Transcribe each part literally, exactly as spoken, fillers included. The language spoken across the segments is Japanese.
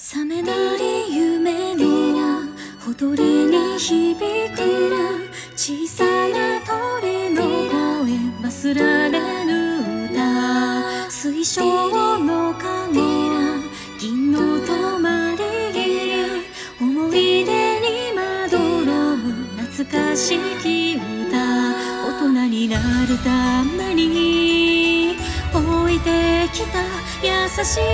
覚めない夢のほとりに響く小さな鳥の声、忘れれぬ歌、水晶の影、銀の止まり、思い出にまどろむ懐かしき歌、大人になるために置いてきた優しい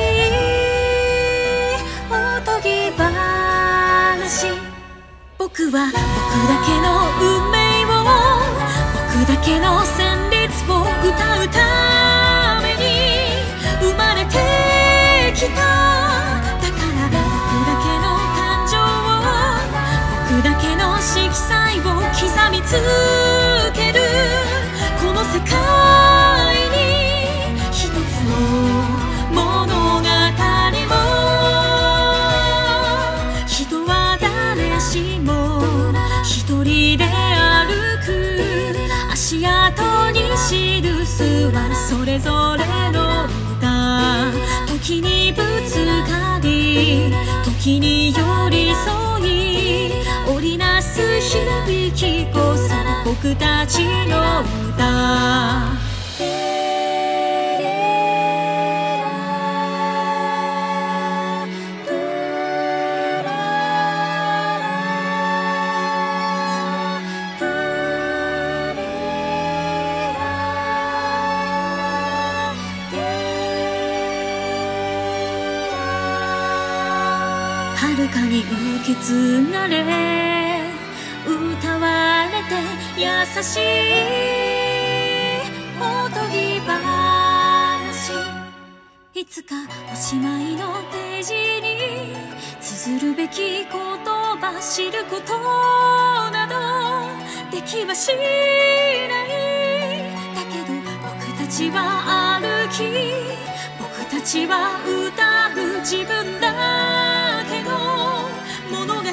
おとぎ話。僕は僕だけの運命を、僕だけの旋律を歌うために生まれてきた。だから僕だけの感情を、僕だけの色彩を刻み続ける。この世界に一つの物語も、一人で歩く足跡に記すはそれぞれの歌。時にぶつかり、時に寄り添い、織りなす響きこそ僕たちの歌。遥かに受け継がれ歌われて優しいおとぎ話。いつかおしまいのページに綴るべき言葉、知ることなどできはしない。だけど僕たちは歩き、僕たちは歌う自分だけの物語を。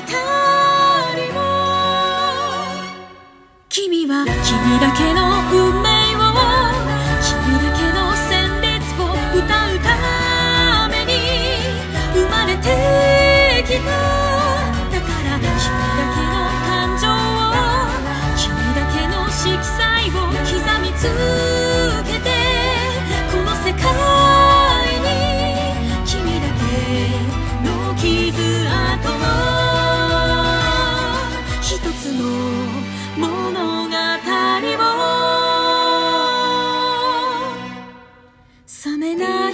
君は君だけの運命を、君だけの旋律を歌うために生まれてきた。だから君だけの感情を、君だけの色彩を刻み続けて、この世界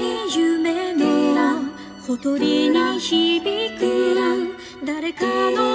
ほとりに響く誰かの